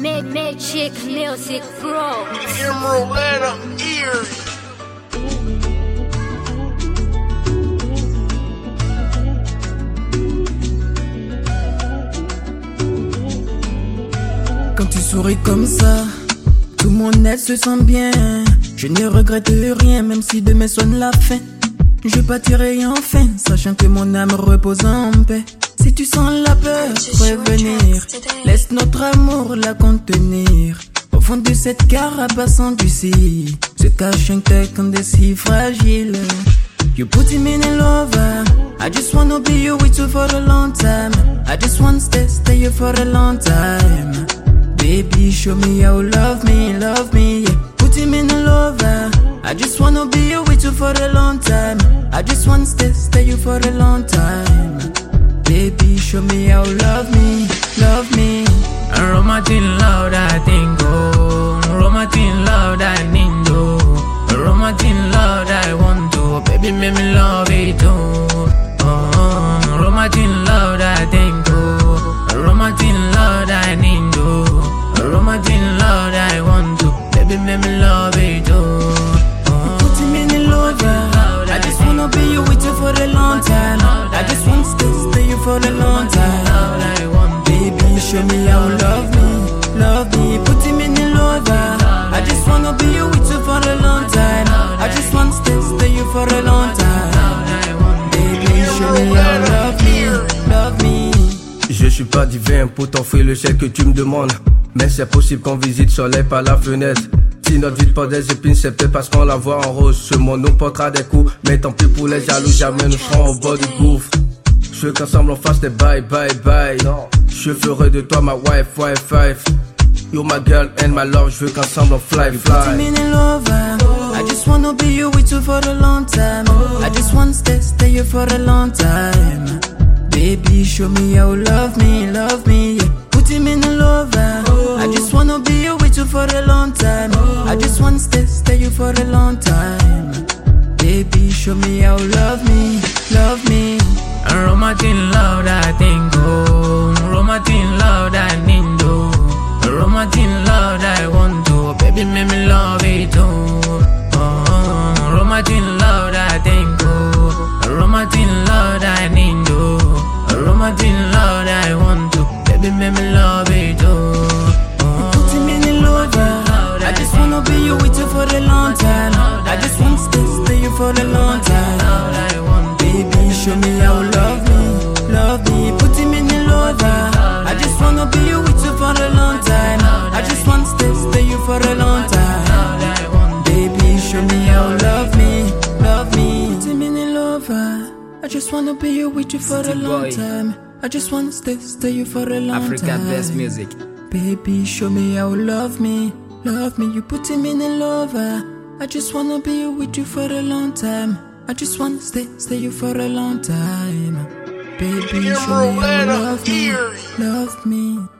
Magic Music Pro. Emerald Letter Ear. Quand tu souris comme ça, tout mon être se sent bien. Je ne regrette rien, même si demain sonne la fin. Je partirai enfin, sachant que mon âme repose en paix. Si tu sens la peur, prévenir. Laisse notre amour la contenir. Au fond de cette carapace endurcie se cache un cœur si fragile. You put him in a lover. I just wanna be you with you for a long time. I just wanna stay here for a long time. Baby, show me how love me, yeah. Put him in a lover. I just wanna be here with you for a long time. I just wanna stay here for a long time. Baby, show me how love me, love me. A romantic love that I think, oh. Romantic love that I need, oh. A romantic love that I want to. Baby, make me love it, oh. Oh, romantic love that I think, oh. A romantic love that I need, oh. A romantic love that I want to. Baby, make me love it, oh. Put him in a lover. I just wanna be you with you for a long time. I just wanna stay you for a long time. Baby, show me how love me, love me. Put him in a lover. I just wanna be you with you for a long time. I just wanna stay you for a long time. Baby, show me how love me, love me. Je suis pas divin pour t'offrir le chèque que tu me demandes, mais c'est possible qu'on visite soleil par la fenêtre. Si notre vie porte des épines, c'est peut-être parce qu'on la voit en rose. Ce monde nous portera des coups, mais tant pis pour les jaloux, jamais nous serons au bord du gouffre. Je veux qu'ensemble on fasse des bye bye bye. Je ferai de toi ma wife, wife, wife. You're my girl and my love, je veux qu'ensemble on fly, fly. Put him in a lover. I just wanna be you with you for a long time. I just wanna stay here for a long time. Baby, show me how love me, yeah. Put him in a lover. I just wanna be here with you for a long time. I just wanna stay here for a long time. Baby, show me how love me, love me. A romantic love that I think, oh. Romantic love that I need, oh. A romantic love that I want to. Baby, make me love it, oh. Oh, romantic love that I think, oh. A romantic love that I need, oh. A romantic love that I want to. Baby, make me love it, oh. Put him in a lover. I just wanna be you with you for a long time. I just wanna stay you for a long time. Baby, show me how love me, love me. Put him in a lover. I just wanna be you with you for a long time. I just wanna stay you for a long time. Baby, show me how love me, love me. Put him in a lover. I just wanna be you with you for a long time. I just wanna stay you for a long time. Africa best music. Baby, show me how love me, love me. You put him in a lover. I just wanna be with you for a long time. I just wanna stay you for a long time. Baby, show me how love me, love me.